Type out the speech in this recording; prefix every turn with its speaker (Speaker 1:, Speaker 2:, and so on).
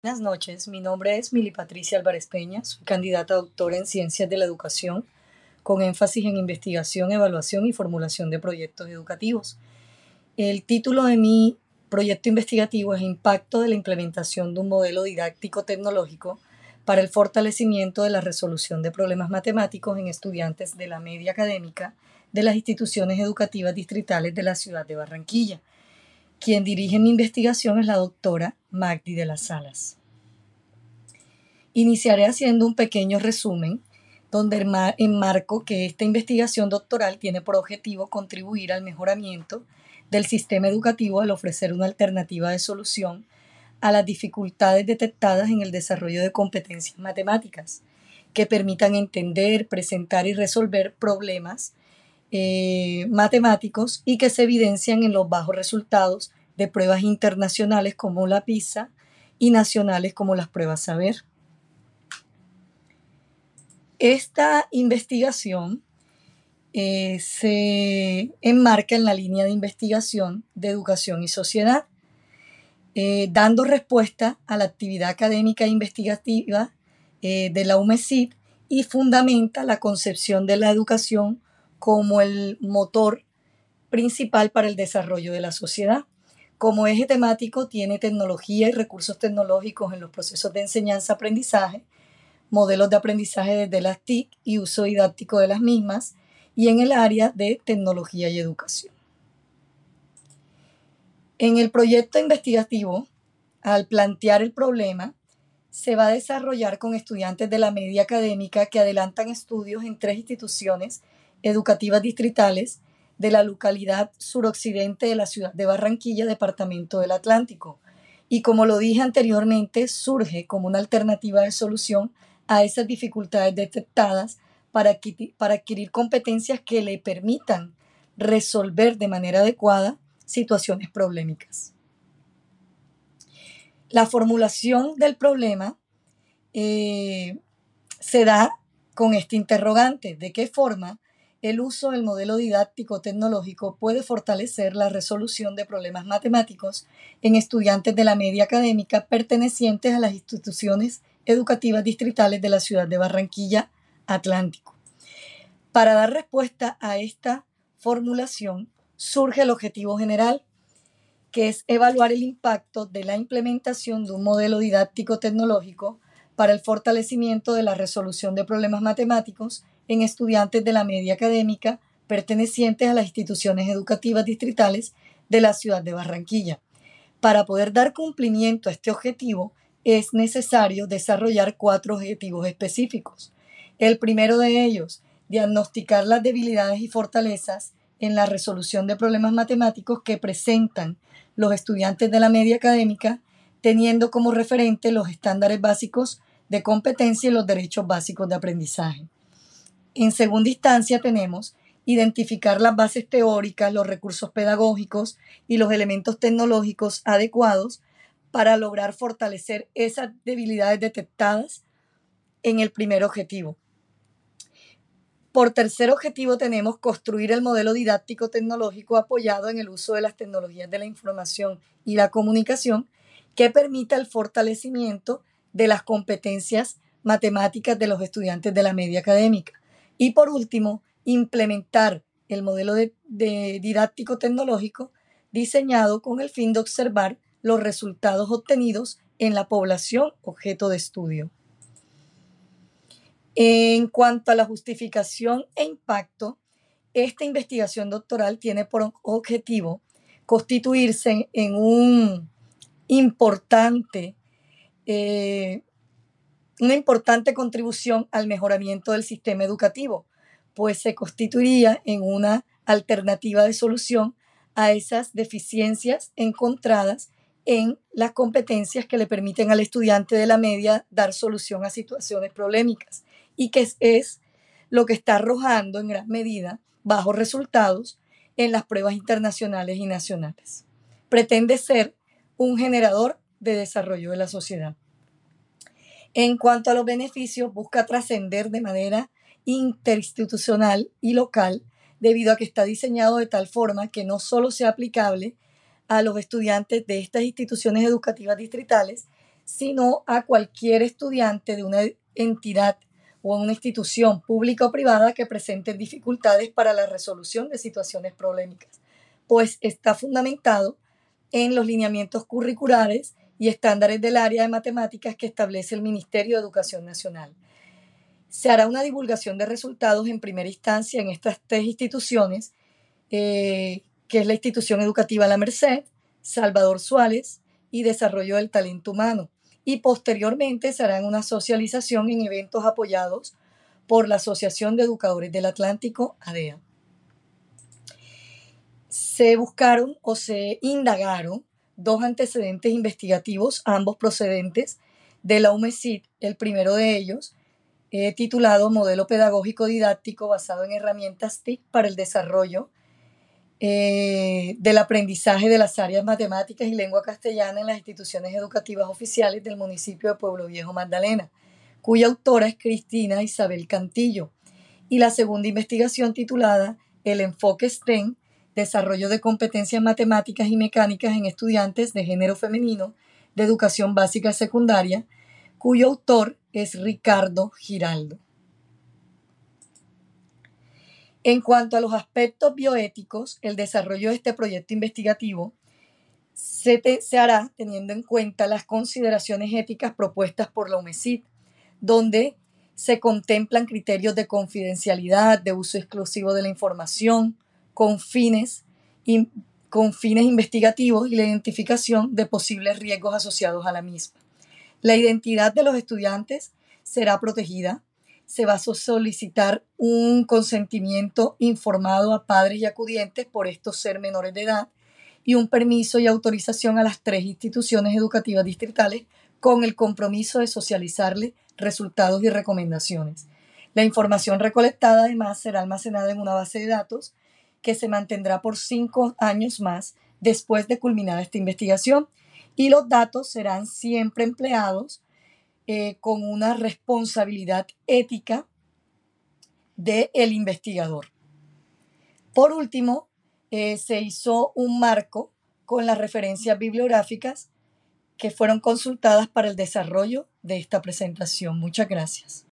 Speaker 1: Buenas noches, mi nombre es Mili Patricia Álvarez Peña, soy candidata a doctora en Ciencias de la Educación, con énfasis en investigación, evaluación y formulación de proyectos educativos. El título de mi proyecto investigativo es Impacto de la implementación de un modelo didáctico tecnológico para el fortalecimiento de la resolución de problemas matemáticos en estudiantes de la media académica de las instituciones educativas distritales de la ciudad de Barranquilla. Quien dirige mi investigación es la doctora Magdi de las Salas. Iniciaré haciendo un pequeño resumen donde enmarco que esta investigación doctoral tiene por objetivo contribuir al mejoramiento del sistema educativo al ofrecer una alternativa de solución a las dificultades detectadas en el desarrollo de competencias matemáticas que permitan entender, presentar y resolver problemas matemáticos y que se evidencian en los bajos resultados de pruebas internacionales como la PISA y nacionales como las pruebas Saber. Esta investigación se enmarca en la línea de investigación de educación y sociedad, dando respuesta a la actividad académica e investigativa de la UMESID y fundamenta la concepción de la educación como el motor principal para el desarrollo de la sociedad. Como eje temático tiene tecnología y recursos tecnológicos en los procesos de enseñanza-aprendizaje, modelos de aprendizaje desde las TIC y uso didáctico de las mismas, y en el área de tecnología y educación. En el proyecto investigativo, al plantear el problema, se va a desarrollar con estudiantes de la media académica que adelantan estudios en 3 instituciones educativas distritales de la localidad suroccidente de la ciudad de Barranquilla, departamento del Atlántico. Y como lo dije anteriormente, surge como una alternativa de solución a esas dificultades detectadas para adquirir competencias que le permitan resolver de manera adecuada situaciones problemáticas. La formulación del problema se da con este interrogante: ¿de qué forma el uso del modelo didáctico tecnológico puede fortalecer la resolución de problemas matemáticos en estudiantes de la media académica pertenecientes a las instituciones educativas distritales de la ciudad de Barranquilla, Atlántico? Para dar respuesta a esta formulación surge el objetivo general, que es evaluar el impacto de la implementación de un modelo didáctico tecnológico para el fortalecimiento de la resolución de problemas matemáticos en estudiantes de la media académica pertenecientes a las instituciones educativas distritales de la ciudad de Barranquilla. Para poder dar cumplimiento a este objetivo, es necesario desarrollar 4 objetivos específicos. El primero de ellos, diagnosticar las debilidades y fortalezas en la resolución de problemas matemáticos que presentan los estudiantes de la media académica, teniendo como referente los estándares básicos de competencia y los derechos básicos de aprendizaje. En segunda instancia tenemos identificar las bases teóricas, los recursos pedagógicos y los elementos tecnológicos adecuados para lograr fortalecer esas debilidades detectadas en el primer objetivo. Por tercer objetivo tenemos construir el modelo didáctico tecnológico apoyado en el uso de las tecnologías de la información y la comunicación que permita el fortalecimiento de las competencias matemáticas de los estudiantes de la media académica. Y por último, implementar el modelo didáctico tecnológico diseñado con el fin de observar los resultados obtenidos en la población objeto de estudio. En cuanto a la justificación e impacto, esta investigación doctoral tiene por objetivo constituirse en una importante contribución al mejoramiento del sistema educativo, pues se constituiría en una alternativa de solución a esas deficiencias encontradas en las competencias que le permiten al estudiante de la media dar solución a situaciones problemáticas, y que es lo que está arrojando en gran medida bajos resultados en las pruebas internacionales y nacionales. Pretende ser un generador de desarrollo de la sociedad. En cuanto a los beneficios, busca trascender de manera interinstitucional y local, debido a que está diseñado de tal forma que no solo sea aplicable a los estudiantes de estas instituciones educativas distritales, sino a cualquier estudiante de una entidad o una institución pública o privada que presente dificultades para la resolución de situaciones problemáticas, pues está fundamentado en los lineamientos curriculares y estándares del área de matemáticas que establece el Ministerio de Educación Nacional. Se hará una divulgación de resultados en primera instancia en estas tres instituciones, que es la institución educativa La Merced, Salvador Suárez y Desarrollo del Talento Humano. Y posteriormente se hará una socialización en eventos apoyados por la Asociación de Educadores del Atlántico, ADEA. Se buscaron o se indagaron dos antecedentes investigativos, ambos procedentes de la UMESID. El primero de ellos, titulado Modelo Pedagógico Didáctico basado en herramientas TIC para el desarrollo del aprendizaje de las áreas matemáticas y lengua castellana en las instituciones educativas oficiales del municipio de Pueblo Viejo, Magdalena, cuya autora es Cristina Isabel Cantillo. Y la segunda investigación, titulada El enfoque STEM, desarrollo de competencias matemáticas y mecánicas en estudiantes de género femenino de educación básica secundaria, cuyo autor es Ricardo Giraldo. En cuanto a los aspectos bioéticos, el desarrollo de este proyecto investigativo se hará teniendo en cuenta las consideraciones éticas propuestas por la UMESID, donde se contemplan criterios de confidencialidad, de uso exclusivo de la información, con fines investigativos y la identificación de posibles riesgos asociados a la misma. La identidad de los estudiantes será protegida. Se va a solicitar un consentimiento informado a padres y acudientes, por estos ser menores de edad, y un permiso y autorización a las tres instituciones educativas distritales con el compromiso de socializarles resultados y recomendaciones. La información recolectada además será almacenada en una base de datos que se mantendrá por 5 años más después de culminada esta investigación, y los datos serán siempre empleados con una responsabilidad ética del investigador. Por último, se hizo un marco con las referencias bibliográficas que fueron consultadas para el desarrollo de esta presentación. Muchas gracias.